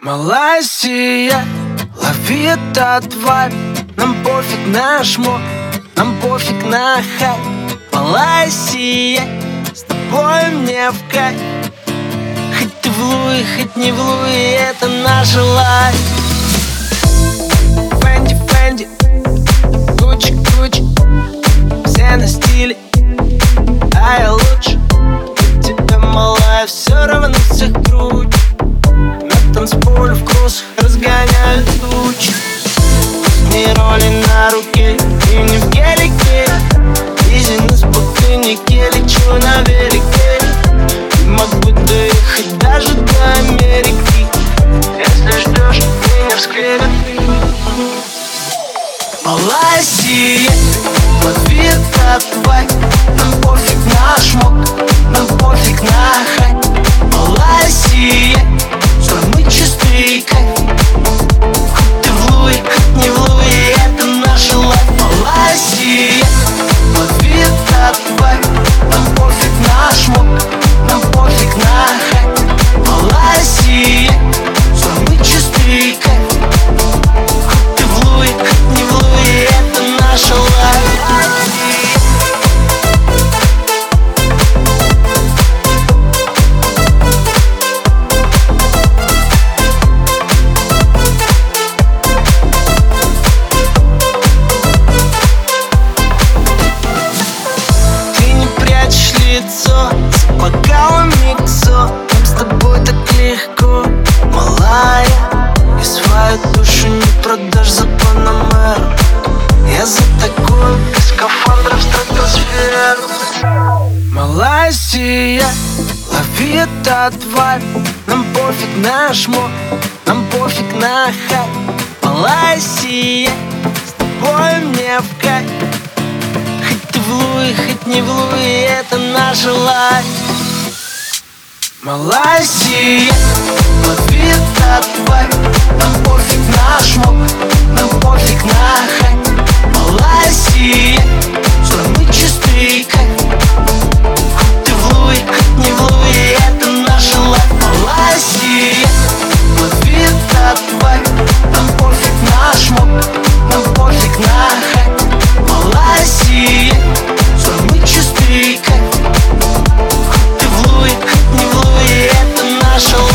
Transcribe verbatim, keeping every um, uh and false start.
Малайзия, лови этот вайб. Нам пофиг на шмот, нам пофиг на хайп. Малайзия, с тобой мне в кайф. Хоть ты в Луи, хоть не в Луи, это наша лайф. Фэнди, Фэнди, Гуччи, Гуччи, все на стиле, а я лучше. Тебе, малая, все равно всех круче. На танцполе в кроссах разгоняют тучи. Ни роли на руке и не в гелике. Изи на спутнике, лечу на велике. И мог бы доехать даже до Америки. Если ждешь меня в склере. Малайзия, лови этот вайб. Нам пофиг на шмот, нам пофиг на хайп. Малайзия, самый чистый кайф. Хоть ты в Луи, хоть не в Луи, это наша лайф. Малайзия, лови этот вайб. Нам пофиг на шмот, нам пофиг на хайп. Малайзия, самый чистый кайф. Хоть ты в Луи, хоть не в Луи, это наша лайф. С бокалом миксо, нам с тобой так легко, малая. И свою душу не продашь за Панамеру. Я за такую, без скафандра в стратосферу. Малайзия, лови этот вайб. Нам пофиг на шмот, нам пофиг на хайп. Малайзия, с тобой мне в кайф. Хоть ты в Луи, хоть не в Луи, это наша лайф. Малайзия, лови этот вайб. Нам пофиг на шмот, нам пофиг на хайп. Малайзия, самый чистый кайф. Хоть ты в Луи, хоть не в Луи, это наша лайф. Малайзия, лови этот вайб. Нам пофиг на шмот, нам пофиг на хайп. Малайзия, самый чистый кайф. Хоть ты в Луи, хоть не в Луи, это наша лайф.